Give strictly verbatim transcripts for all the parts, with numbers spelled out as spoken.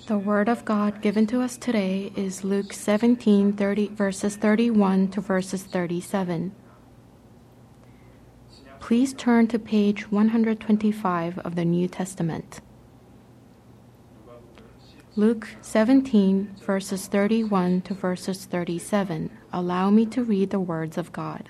The word of God given to us today is Luke seventeen, thirty, verses thirty-one to verses thirty-seven. Please turn to page one hundred twenty-five of the New Testament. Luke seventeen, verses thirty-one to verses thirty-seven. Allow me to read the words of God.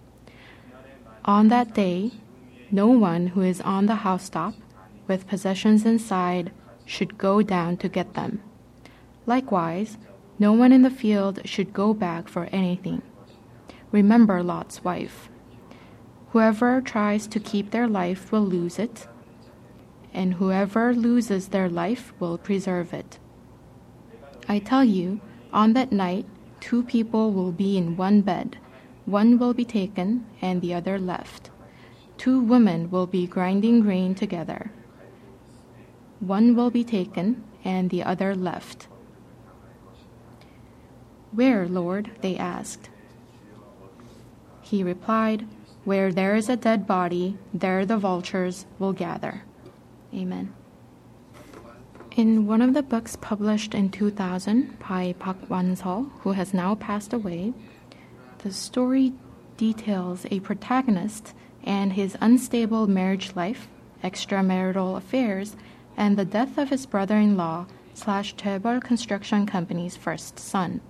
On that day, no one who is on the housetop with possessions inside should go down to get them. Likewise, no one in the field should go back for anything. Remember Lot's wife. Whoever tries to keep their life will lose it, and whoever loses their life will preserve it. I tell you, on that night, two people will be in one bed. One will be taken and the other left. Two women will be grinding grain together. One will be taken and the other left. Where, Lord? They asked. He replied, Where there is a dead body, there the vultures will gather. Amen. In one of the books published in two thousand by Park Wan-seo, who has now passed away, the story details a protagonist and his unstable marriage life, extramarital affairs, and the death of his brother-in-law slash Chaebol Construction Company's first son.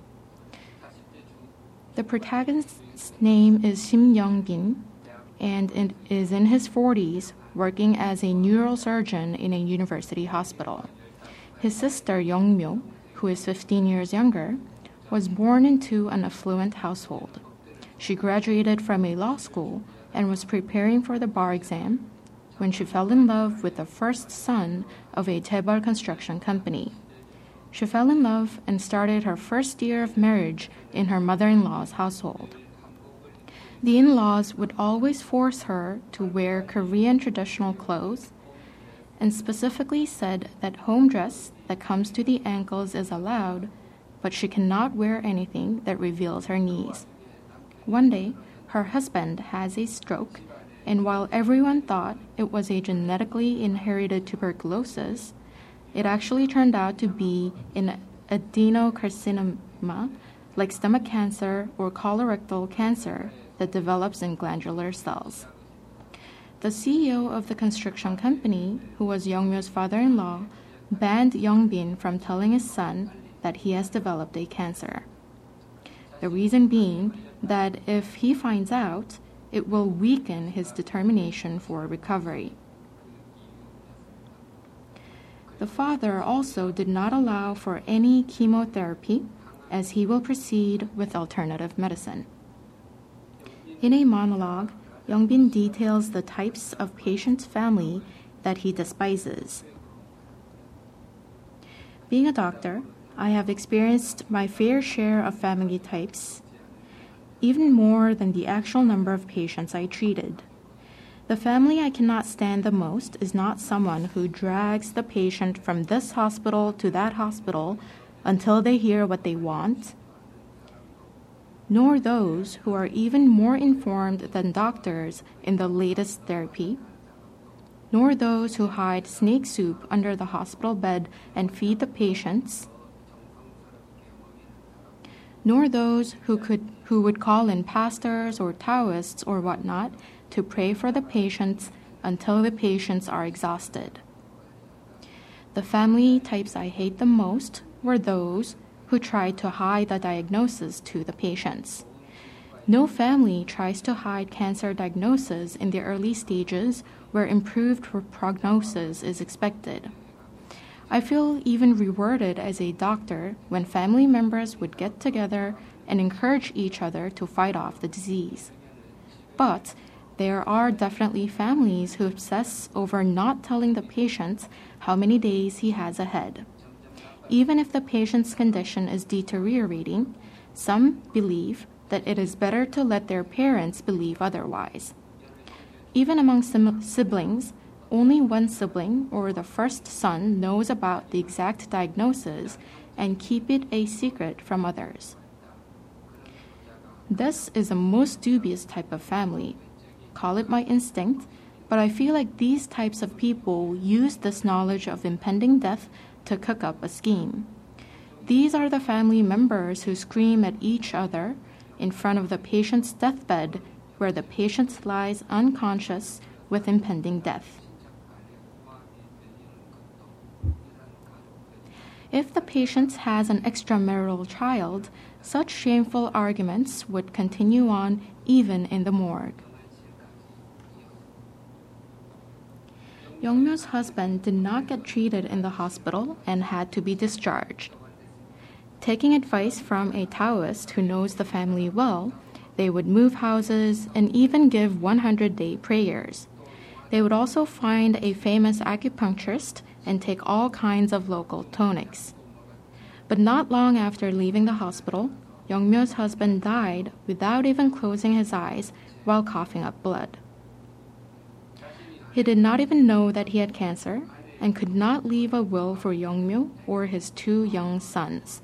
The protagonist's name is Shim Young-bin, and it is in his forties, working as a neurosurgeon in a university hospital. His sister Young-myo, who is fifteen years younger, was born into an affluent household. She graduated from a law school and was preparing for the bar exam when she fell in love with the first son of a Chaebol Construction Company. She fell in love and started her first year of marriage in her mother-in-law's household. The in-laws would always force her to wear Korean traditional clothes and specifically said that home dress that comes to the ankles is allowed, but she cannot wear anything that reveals her knees. One day, her husband has a stroke, and while everyone thought it was a genetically inherited tuberculosis, it actually turned out to be an adenocarcinoma, like stomach cancer or colorectal cancer that develops in glandular cells. The C E O of the construction company, who was Young-myo's father-in-law, banned Young-bin from telling his son that he has developed a cancer. The reason being that if he finds out, it will weaken his determination for recovery. The father also did not allow for any chemotherapy, as he will proceed with alternative medicine. In a monologue, Young-bin details the types of patient's family that he despises. Being a doctor, I have experienced my fair share of family types, even more than the actual number of patients I treated. The family I cannot stand the most is not someone who drags the patient from this hospital to that hospital until they hear what they want, nor those who are even more informed than doctors in the latest therapy, nor those who hide snake soup under the hospital bed and feed the patients, nor those who could who would call in pastors or Taoists or whatnot to pray for the patients until the patients are exhausted. The family types I hate the most were those who tried to hide the diagnosis to the patients. No family tries to hide cancer diagnosis in the early stages where improved prognosis is expected. I feel even rewarded as a doctor when family members would get together and encourage each other to fight off the disease. But there are definitely families who obsess over not telling the patient how many days he has ahead. Even if the patient's condition is deteriorating, some believe that it is better to let their parents believe otherwise. Even among sim- siblings, only one sibling or the first son knows about the exact diagnosis and keep it a secret from others. This is a most dubious type of family. Call it my instinct, but I feel like these types of people use this knowledge of impending death to cook up a scheme. These are the family members who scream at each other in front of the patient's deathbed, where the patient lies unconscious with impending death. If the patient has an extramarital child, such shameful arguments would continue on even in the morgue. Youngmyo's husband did not get treated in the hospital and had to be discharged. Taking advice from a Taoist who knows the family well, they would move houses and even give one hundred day prayers. They would also find a famous acupuncturist and take all kinds of local tonics. But not long after leaving the hospital, Youngmyo's husband died without even closing his eyes while coughing up blood. He did not even know that he had cancer and could not leave a will for Youngmyo or his two young sons.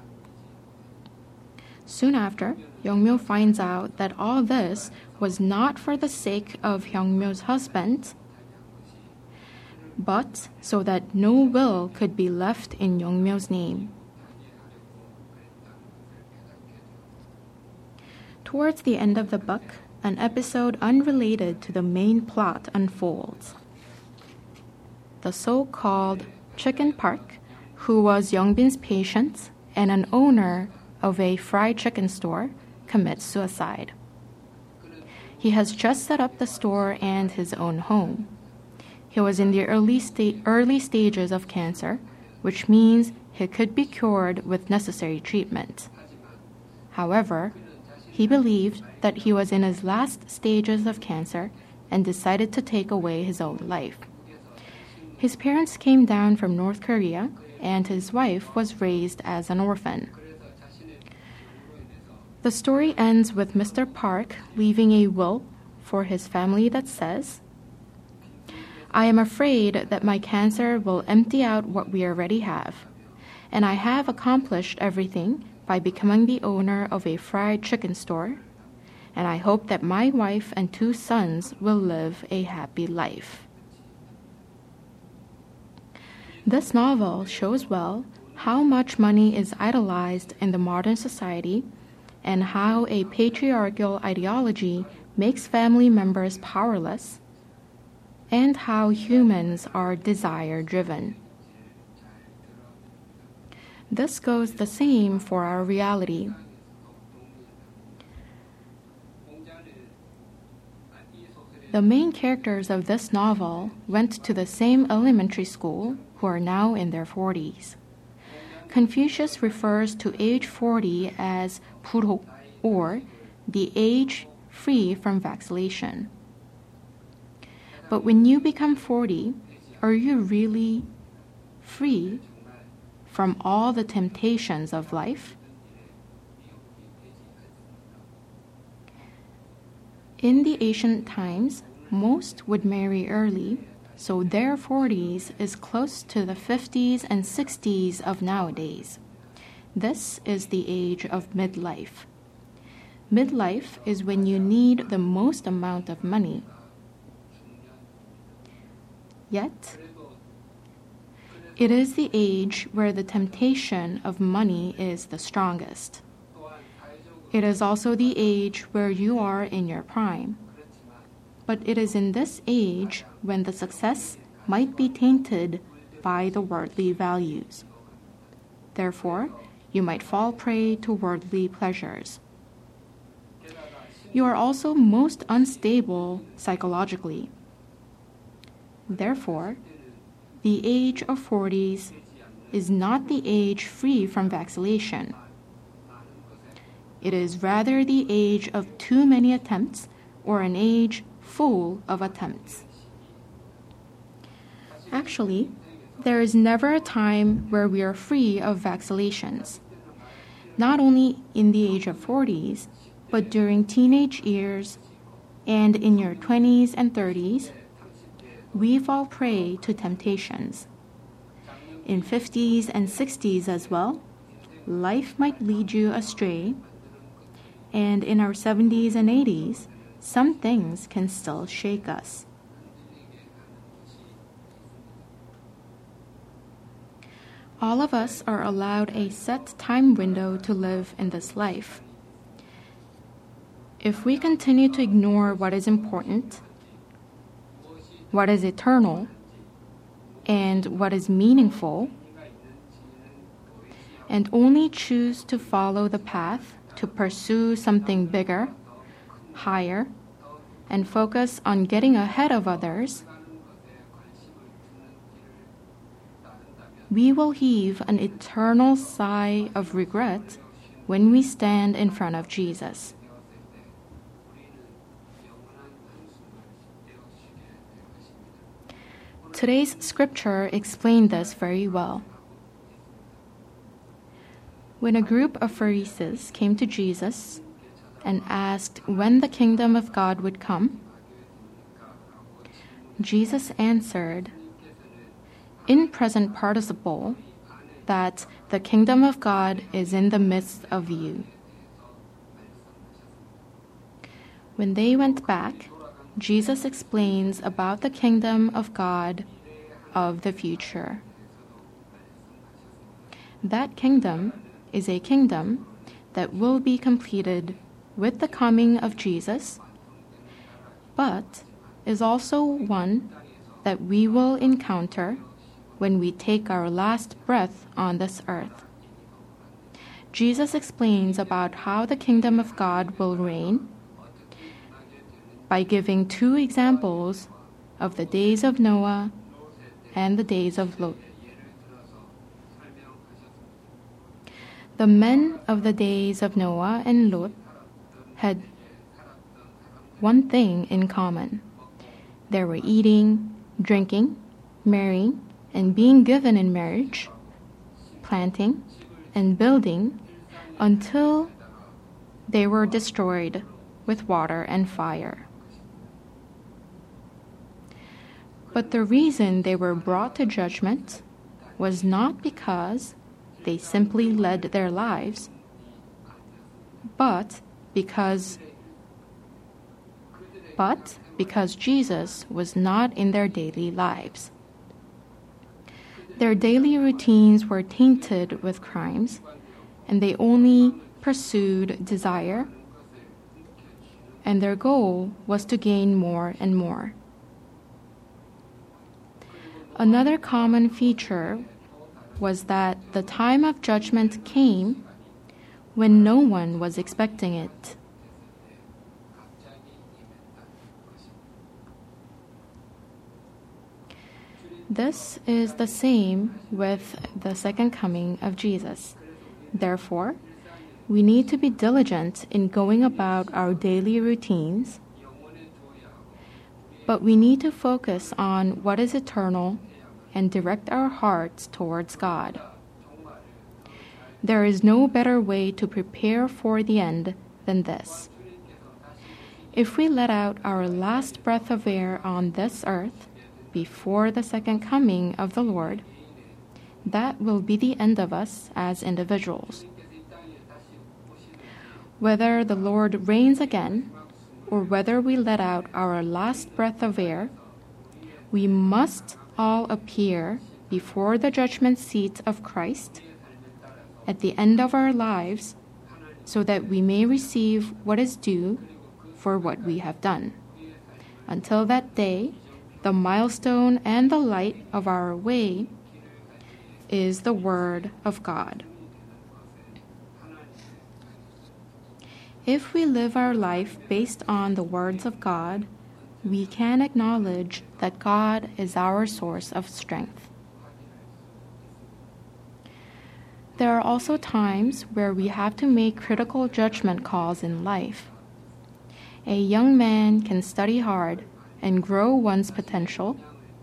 Soon after, Youngmyo finds out that all this was not for the sake of Youngmyo's husband, but so that no will could be left in Youngmyo's name. Towards the end of the book, an episode unrelated to the main plot unfolds. The so-called Chicken Park, who was Youngbin's patient and an owner of a fried chicken store, commits suicide. He has just set up the store and his own home. He was in the early, sta- early stages of cancer, which means he could be cured with necessary treatment. However, he believed that he was in his last stages of cancer and decided to take away his own life. His parents came down from North Korea, and his wife was raised as an orphan. The story ends with Mister Park leaving a will for his family that says, "I am afraid that my cancer will empty out what we already have, and I have accomplished everything by becoming the owner of a fried chicken store, and I hope that my wife and two sons will live a happy life." This novel shows well how much money is idolized in the modern society and how a patriarchal ideology makes family members powerless, and how humans are desire-driven. This goes the same for our reality. The main characters of this novel went to the same elementary school who are now in their forties. Confucius refers to age forty as 불호, or the age free from vacillation. But when you become forty, are you really free from all the temptations of life? In the ancient times, most would marry early, so their forties is close to the fifties and sixties of nowadays. This is the age of midlife. Midlife is when you need the most amount of money. Yet, it is the age where the temptation of money is the strongest. It is also the age where you are in your prime. But it is in this age when the success might be tainted by the worldly values. Therefore, you might fall prey to worldly pleasures. You are also most unstable psychologically. Therefore, the age of forties is not the age free from vacillation. It is rather the age of too many attempts, or an age full of attempts. Actually, there is never a time where we are free of vacillations. Not only in the age of forties, but during teenage years and in your twenties and thirties, we fall prey to temptations. In fifties and sixties as well, life might lead you astray. And in our seventies and eighties, some things can still shake us. All of us are allowed a set time window to live in this life. If we continue to ignore what is important, what is eternal, and what is meaningful, and only choose to follow the path to pursue something bigger, higher, and focus on getting ahead of others, we will heave an eternal sigh of regret when we stand in front of Jesus. Today's scripture explained this very well. When a group of Pharisees came to Jesus and asked when the kingdom of God would come, Jesus answered, in present participle, that the kingdom of God is in the midst of you. When they went back, Jesus explains about the kingdom of God of the future. That kingdom is a kingdom that will be completed with the coming of Jesus, but is also one that we will encounter when we take our last breath on this earth. Jesus explains about how the kingdom of God will reign by giving two examples of the days of Noah and the days of Lot. The men of the days of Noah and Lot had one thing in common. They were eating, drinking, marrying, and being given in marriage, planting, and building until they were destroyed with water and fire. But the reason they were brought to judgment was not because they simply led their lives, but because but because Jesus was not in their daily lives. Their daily routines were tainted with crimes, and they only pursued desire, and their goal was to gain more and more. Another common feature was that the time of judgment came when no one was expecting it. This is the same with the second coming of Jesus. Therefore, we need to be diligent in going about our daily routines, but we need to focus on what is eternal and direct our hearts towards God. There is no better way to prepare for the end than this. If we let out our last breath of air on this earth before the second coming of the Lord, that will be the end of us as individuals. Whether the Lord reigns again, or whether we let out our last breath of air, we must all appear before the judgment seat of Christ at the end of our lives, so that we may receive what is due for what we have done. Until that day, the milestone and the light of our way is the Word of God. If we live our life based on the words of God, we can acknowledge that God is our source of strength. There are also times where we have to make critical judgment calls in life. A young man can study hard and grow one's potential,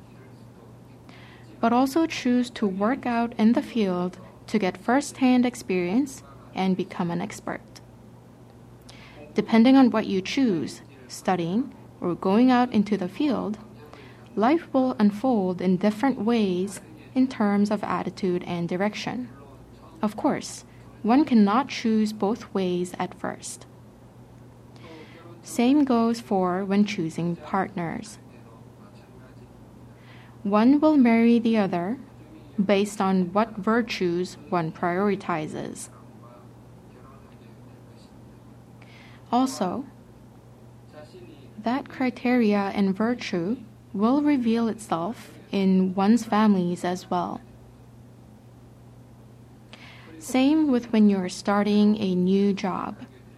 but also choose to work out in the field to get first-hand experience and become an expert. Depending on what you choose, studying or going out into the field, life will unfold in different ways in terms of attitude and direction. Of course, one cannot choose both ways at first. Same goes for when choosing partners. One will marry the other based on what virtues one prioritizes. Also, that criteria and virtue will reveal itself in one's families as well. Same with when you're starting a new job.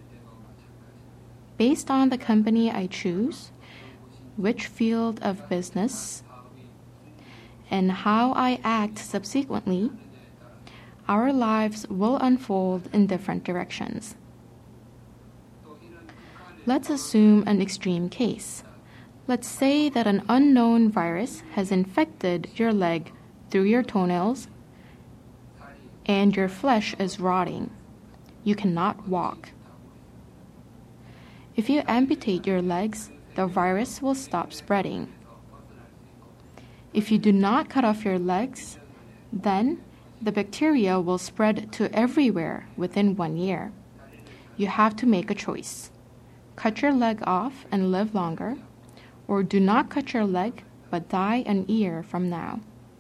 Based on the company I choose, which field of business, and how I act subsequently, our lives will unfold in different directions. Let's assume an extreme case. Let's say that an unknown virus has infected your leg through your toenails and your flesh is rotting. You cannot walk. If you amputate your legs, the virus will stop spreading. If you do not cut off your legs, then the bacteria will spread to everywhere within one year. You have to make a choice. Cut your leg off and live longer, or do not cut your leg but die an year from now.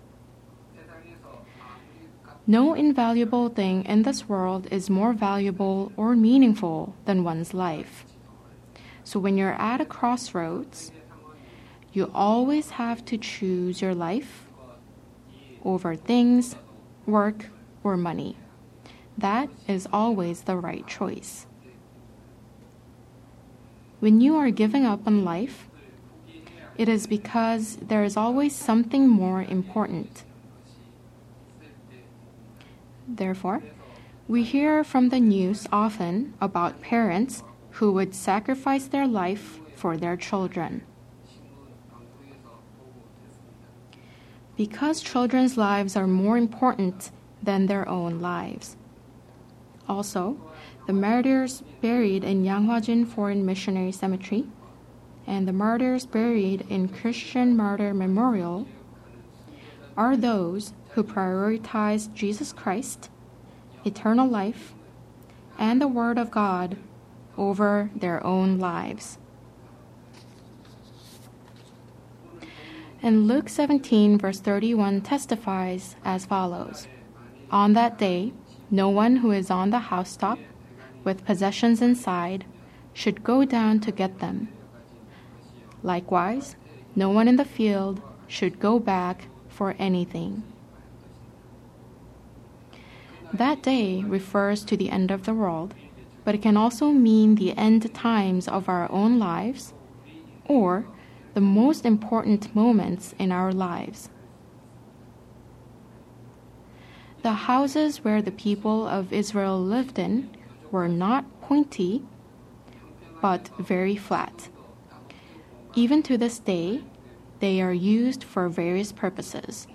No invaluable thing in this world is more valuable or meaningful than one's life. So when you're at a crossroads, you always have to choose your life over things, work, or money. That is always the right choice. When you are giving up on life, it is because there is always something more important. Therefore, we hear from the news often about parents who would sacrifice their life for their children. Because children's lives are more important than their own lives. Also, the martyrs buried in Yanghwajin Foreign Missionary Cemetery and the martyrs buried in Christian Martyr Memorial are those who prioritize Jesus Christ, eternal life, and the Word of God over their own lives. And Luke seventeen, verse thirty-one testifies as follows. On that day, no one who is on the housetop with possessions inside should go down to get them. Likewise, no one in the field should go back for anything. That day refers to the end of the world, but it can also mean the end times of our own lives or the most important moments in our lives. The houses where the people of Israel lived in were not pointy, but very flat. Even to this day, they are used for various purposes.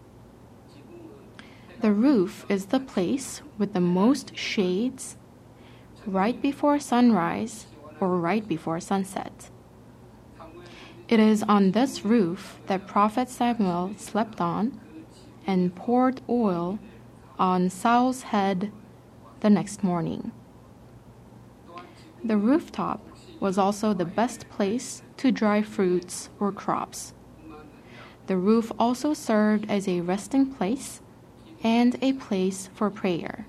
The roof is the place with the most shades right before sunrise or right before sunset. It is on this roof that Prophet Samuel slept on and poured oil on Saul's head the next morning. The rooftop was also the best place to dry fruits or crops. The roof also served as a resting place and a place for prayer.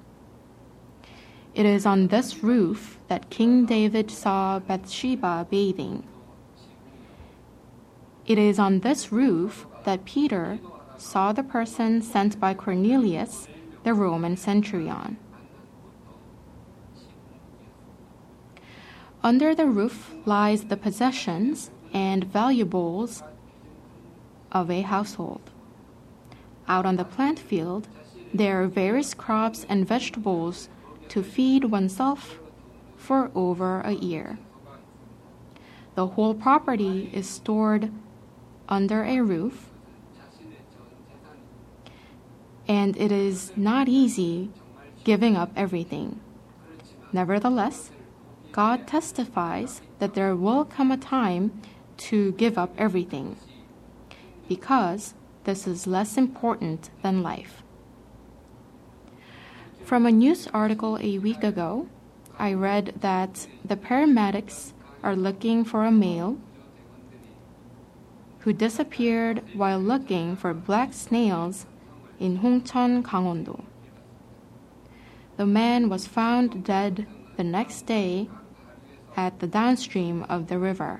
It is on this roof that King David saw Bathsheba bathing. It is on this roof that Peter saw the person sent by Cornelius, the Roman centurion. Under the roof lies the possessions and valuables of a household. Out on the plant field, there are various crops and vegetables to feed oneself for over a year. The whole property is stored under a roof, and it is not easy giving up everything. Nevertheless, God testifies that there will come a time to give up everything, because this is less important than life. From a news article a week ago, I read that the paramedics are looking for a male who disappeared while looking for black snails in Hongcheon, Gangwon-do. The man was found dead the next day at the downstream of the river.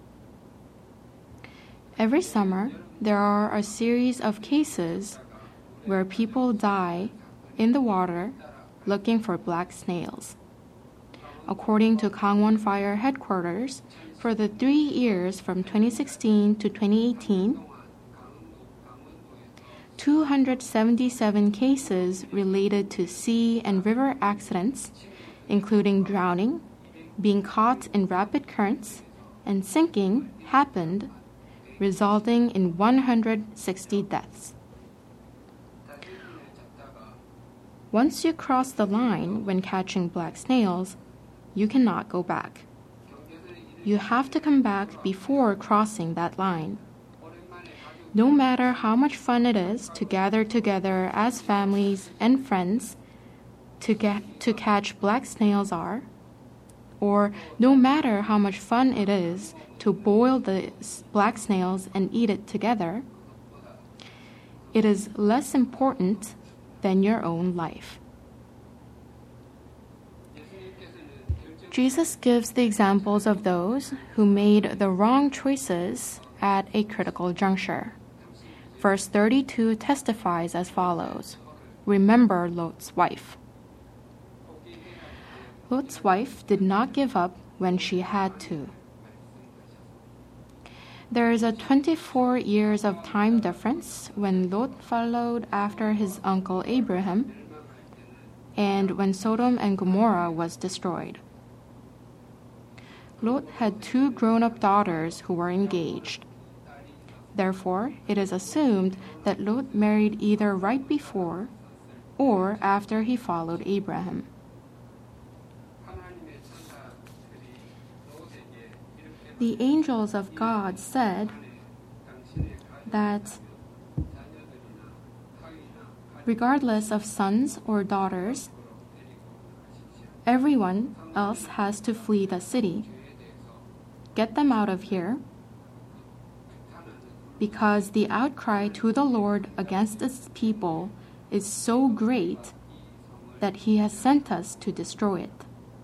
Every summer, there are a series of cases where people die in the water looking for black snails. According to Gangwon Fire Headquarters, for the three years from twenty sixteen to twenty eighteen, two hundred seventy-seven cases related to sea and river accidents, including drowning, being caught in rapid currents, and sinking, happened, resulting in one hundred sixty deaths. Once you cross the line when catching black snails, you cannot go back. You have to come back before crossing that line. No matter how much fun it is to gather together as families and friends to get to catch black snails are, or no matter how much fun it is to boil the black snails and eat it together, it is less important than your own life. Jesus gives the examples of those who made the wrong choices at a critical juncture. Verse thirty-two testifies as follows: Remember Lot's wife. Lot's wife did not give up when she had to. There is a twenty-four years of time difference when Lot followed after his uncle Abraham and when Sodom and Gomorrah was destroyed. Lot had two grown-up daughters who were engaged. Therefore, it is assumed that Lot married either right before or after he followed Abraham. The angels of God said that regardless of sons or daughters, everyone else has to flee the city. Get them out of here, because the outcry to the Lord against its people is so great that he has sent us to destroy it.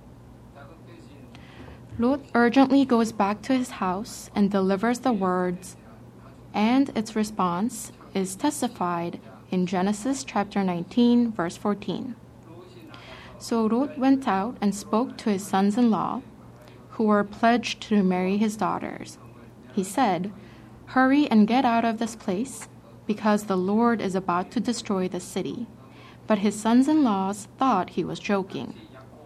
Lot urgently goes back to his house and delivers the words, and its response is testified in Genesis chapter nineteen, verse fourteen. So Lot went out and spoke to his sons-in-law, who were pledged to marry his daughters. He said, "Hurry and get out of this place, because the Lord is about to destroy the city." But his sons-in-laws thought he was joking.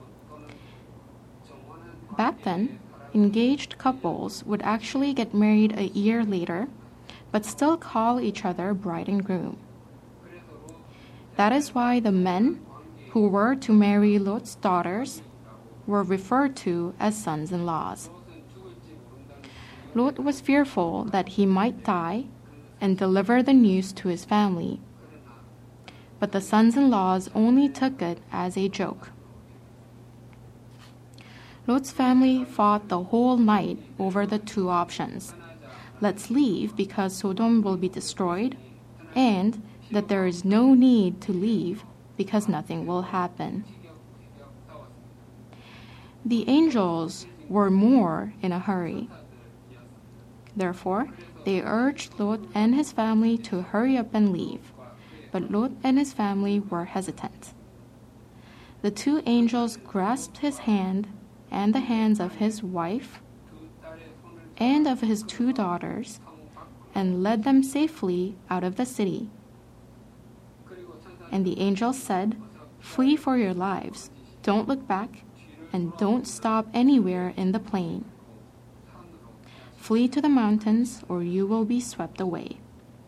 Back then, engaged couples would actually get married a year later, but still call each other bride and groom. That is why the men who were to marry Lot's daughters were referred to as sons-in-laws. Lot was fearful that he might die and deliver the news to his family. But the sons-in-laws only took it as a joke. Lot's family fought the whole night over the two options: let's leave because Sodom will be destroyed, and that there is no need to leave because nothing will happen. The angels were more in a hurry. Therefore, they urged Lot and his family to hurry up and leave, but Lot and his family were hesitant. The two angels grasped his hand and the hands of his wife and of his two daughters and led them safely out of the city. And the angel said, "Flee for your lives, don't look back, and don't stop anywhere in the plain. Flee to the mountains, or you will be swept away."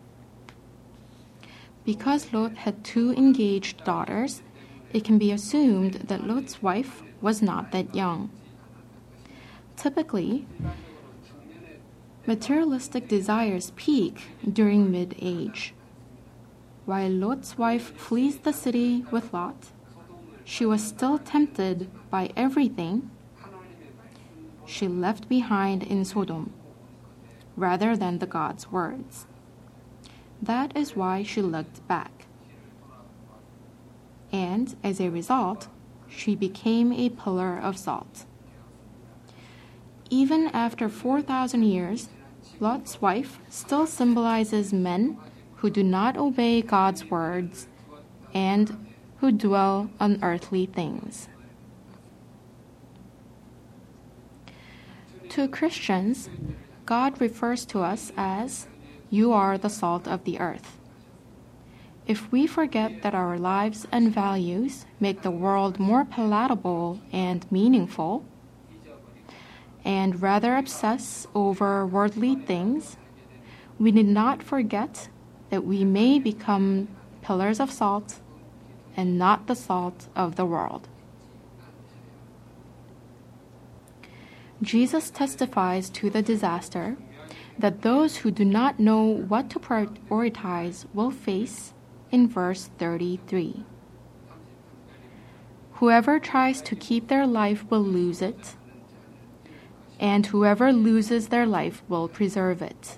Because Lot had two engaged daughters, it can be assumed that Lot's wife was not that young. Typically, materialistic desires peak during mid-age. While Lot's wife flees the city with Lot, she was still tempted by everything she left behind in Sodom, rather than the God's words. That is why she looked back. and as a result, she became a pillar of salt. Even after four thousand years, Lot's wife still symbolizes men who do not obey God's words and who dwell on earthly things. To Christians, God refers to us as, "You are the salt of the earth." If we forget that our lives and values make the world more palatable and meaningful, and rather obsess over worldly things, we need not forget that we may become pillars of salt and not the salt of the world. Jesus testifies to the disaster that those who do not know what to prioritize will face in verse thirty-three. Whoever tries to keep their life will lose it, and whoever loses their life will preserve it.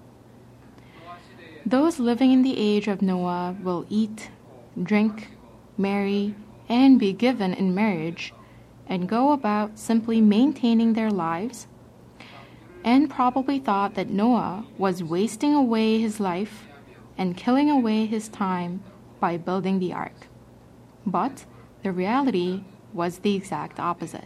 Those living in the age of Noah will eat, drink, marry, and be given in marriage, and go about simply maintaining their lives, and probably thought that Noah was wasting away his life and killing away his time by building the ark. But the reality was the exact opposite.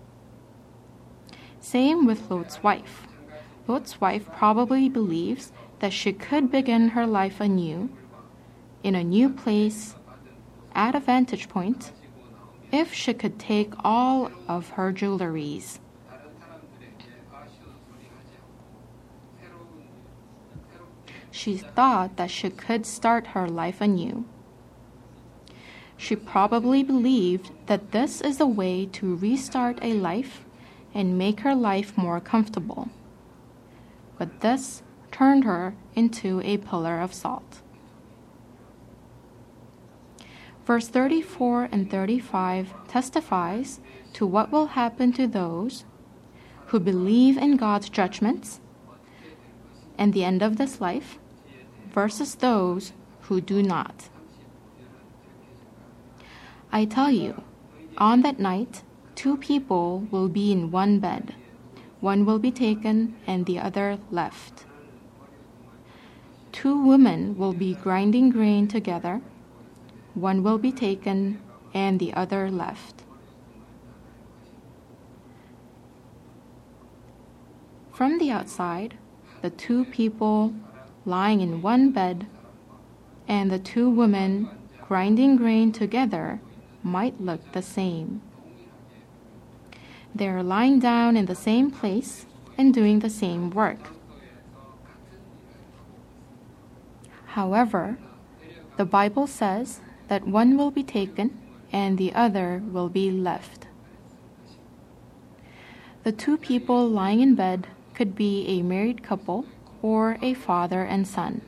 Same with Lot's wife. Lot's wife probably believes that she could begin her life anew, in a new place, at a vantage point, if she could take all of her jewelries. She thought that she could start her life anew. She probably believed that this is a way to restart a life and make her life more comfortable. But this turned her into a pillar of salt. Verse thirty-four and thirty-five testifies to what will happen to those who believe in God's judgments and the end of this life versus those who do not. I tell you, on that night, two people will be in one bed. One will be taken and the other left. Two women will be grinding grain together. One will be taken and the other left. From the outside, the two people lying in one bed and the two women grinding grain together might look the same. They are lying down in the same place and doing the same work. However, the Bible says that one will be taken and the other will be left. The two people lying in bed could be a married couple or a father and son.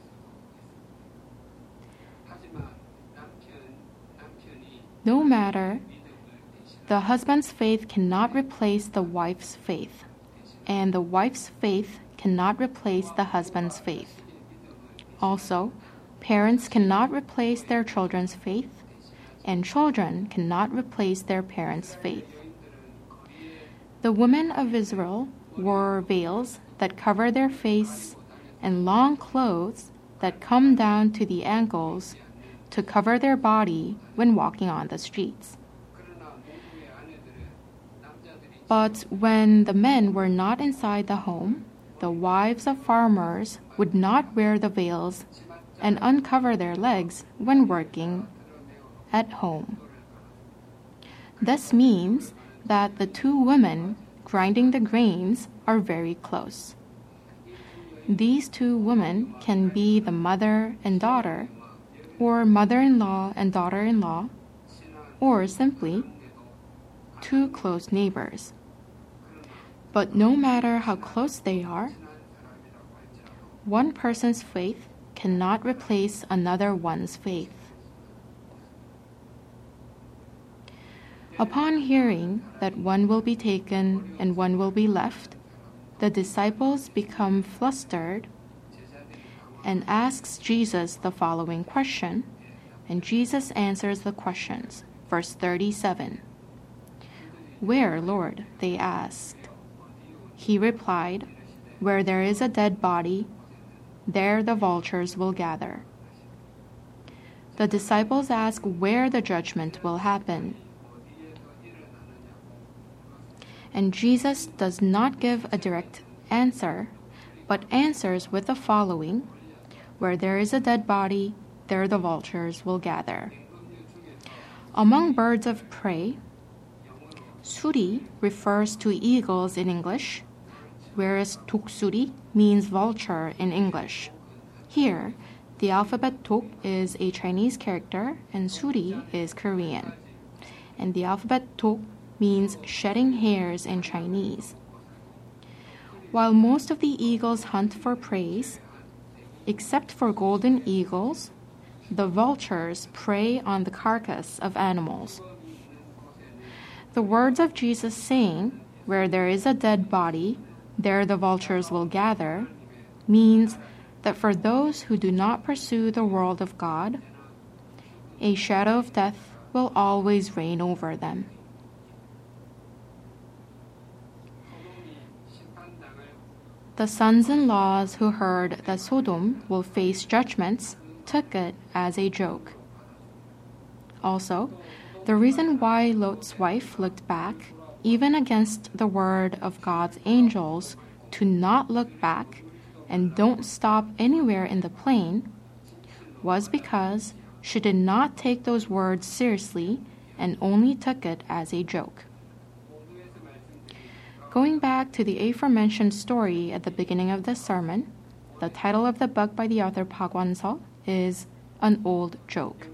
No matter, the husband's faith cannot replace the wife's faith, and the wife's faith cannot replace the husband's faith. Also, parents cannot replace their children's faith, and children cannot replace their parents' faith. The women of Israel wore veils that cover their face and long clothes that come down to the ankles to cover their body when walking on the streets. But when the men were not inside the home, the wives of farmers would not wear the veils and uncover their legs when working at home. This means that the two women grinding the grains are very close. These two women can be the mother and daughter, or mother-in-law and daughter-in-law, or simply two close neighbors. But no matter how close they are, one person's faith cannot replace another one's faith. Upon hearing that one will be taken and one will be left, the disciples become flustered and asks Jesus the following question, and Jesus answers the questions. Verse thirty-seven. "Where, Lord?" they asked. He replied, "Where there is a dead body, there the vultures will gather." The disciples ask where the judgment will happen. And Jesus does not give a direct answer, but answers with the following: "Where there is a dead body, there the vultures will gather." Among birds of prey, suri refers to eagles in English, whereas 독수리 means vulture in English. Here, the alphabet tok is a Chinese character and suri is Korean. And the alphabet tok means shedding hairs in Chinese. While most of the eagles hunt for prey, except for golden eagles, the vultures prey on the carcass of animals. The words of Jesus saying, "Where there is a dead body, there the vultures will gather," means that for those who do not pursue the world of God, a shadow of death will always reign over them. The sons-in-laws who heard that Sodom will face judgments took it as a joke. Also, the reason why Lot's wife looked back, even against the word of God's angels to not look back and don't stop anywhere in the plain, was because she did not take those words seriously and only took it as a joke. Going back to the aforementioned story at the beginning of this sermon, the title of the book by the author Park Won-seo is An Old Joke.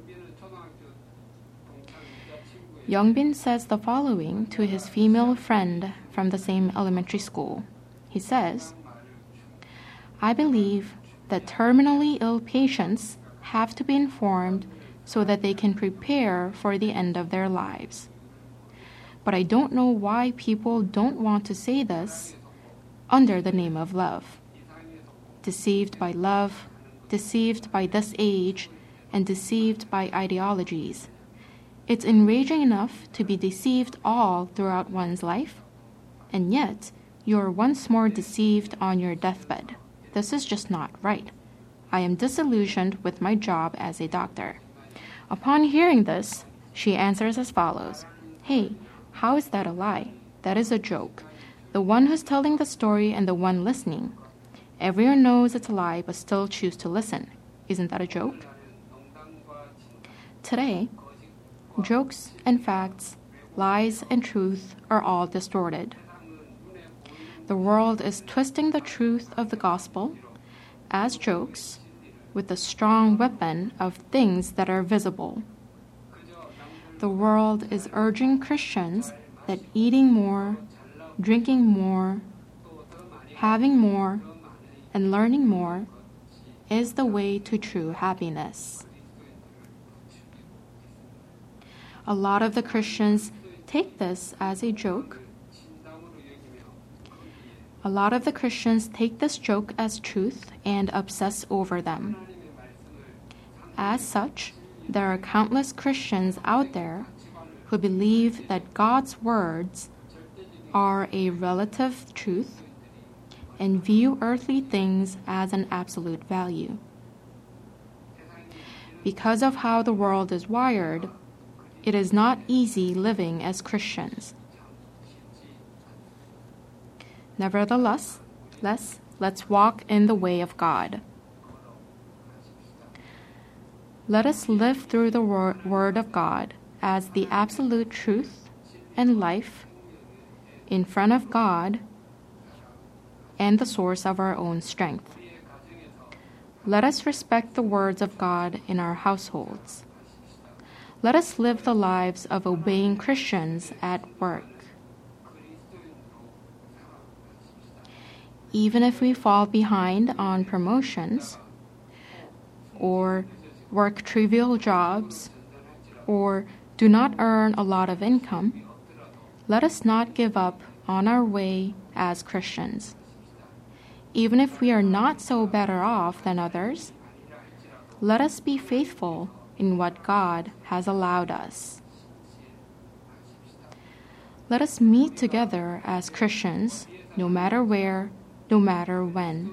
Youngbin says the following to his female friend from the same elementary school. He says, "I believe that terminally ill patients have to be informed so that they can prepare for the end of their lives. But I don't know why people don't want to say this under the name of love. Deceived by love, deceived by this age, and deceived by ideologies. It's enraging enough to be deceived all throughout one's life, and yet you're once more deceived on your deathbed. This is just not right. I am disillusioned with my job as a doctor." Upon hearing this, she answers as follows: "Hey, how is that a lie? That is a joke. The one who's telling the story and the one listening. Everyone knows it's a lie but still choose to listen. Isn't that a joke?" Today, jokes and facts, lies and truth are all distorted. The world is twisting the truth of the gospel as jokes with the strong weapon of things that are visible. The world is urging Christians that eating more, drinking more, having more, and learning more is the way to true happiness. A lot of the Christians take this as a joke. A lot of the Christians take this joke as truth and obsess over them. As such, there are countless Christians out there who believe that God's words are a relative truth and view earthly things as an absolute value. Because of how the world is wired, it is not easy living as Christians. Nevertheless, let's, let's walk in the way of God. Let us live through the wor- Word of God as the absolute truth and life in front of God and the source of our own strength. Let us respect the words of God in our households. Let us live the lives of obeying Christians at work. Even if we fall behind on promotions, or work trivial jobs, or do not earn a lot of income, let us not give up on our way as Christians. Even if we are not so better off than others, let us be faithful in what God has allowed us. Let us meet together as Christians, no matter where, no matter when.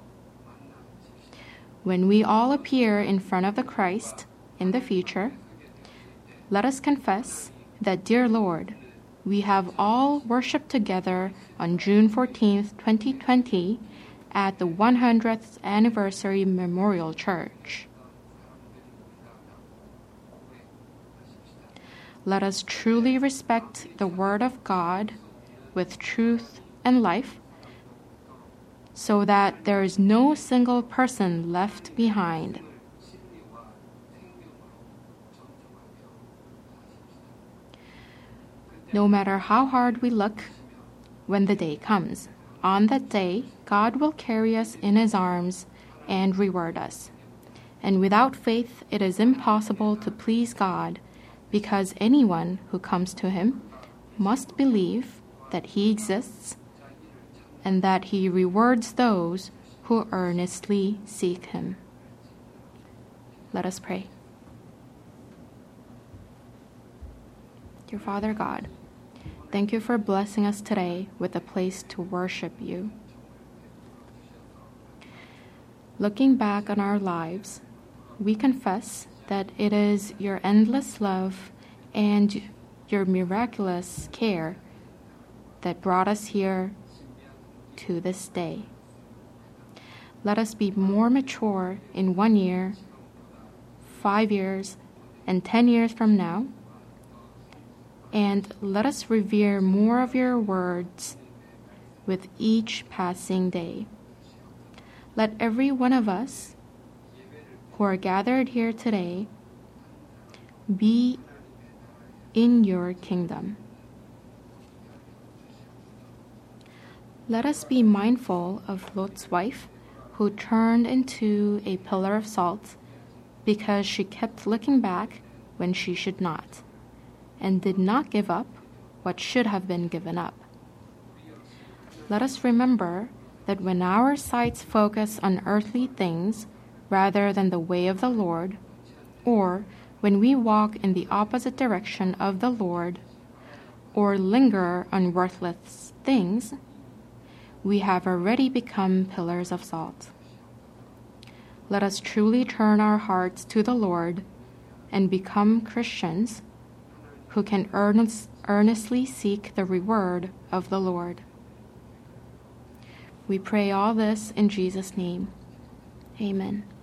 When we all appear in front of the Christ in the future, let us confess that, dear Lord, we have all worshiped together on June fourteenth, twenty twenty, at the one hundredth Anniversary Memorial Church. Let us truly respect the Word of God with truth and life, so that there is no single person left behind. No matter how hard we look, when the day comes, on that day, God will carry us in His arms and reward us. And without faith, it is impossible to please God, because anyone who comes to Him must believe that He exists and that He rewards those who earnestly seek Him. Let us pray. Dear Father God, thank you for blessing us today with a place to worship you. Looking back on our lives, we confess that it is your endless love and your miraculous care that brought us here to this day. Let us be more mature in one year, five years, and ten years from now, and let us revere more of your words with each passing day. Let every one of us who are gathered here today be in your kingdom. Let us be mindful of Lot's wife, who turned into a pillar of salt because she kept looking back when she should not, and did not give up what should have been given up. Let us remember that when our sights focus on earthly things rather than the way of the Lord, or when we walk in the opposite direction of the Lord, or linger on worthless things, we have already become pillars of salt. Let us truly turn our hearts to the Lord and become Christians who can earnest, earnestly seek the reward of the Lord. We pray all this in Jesus' name. Amen.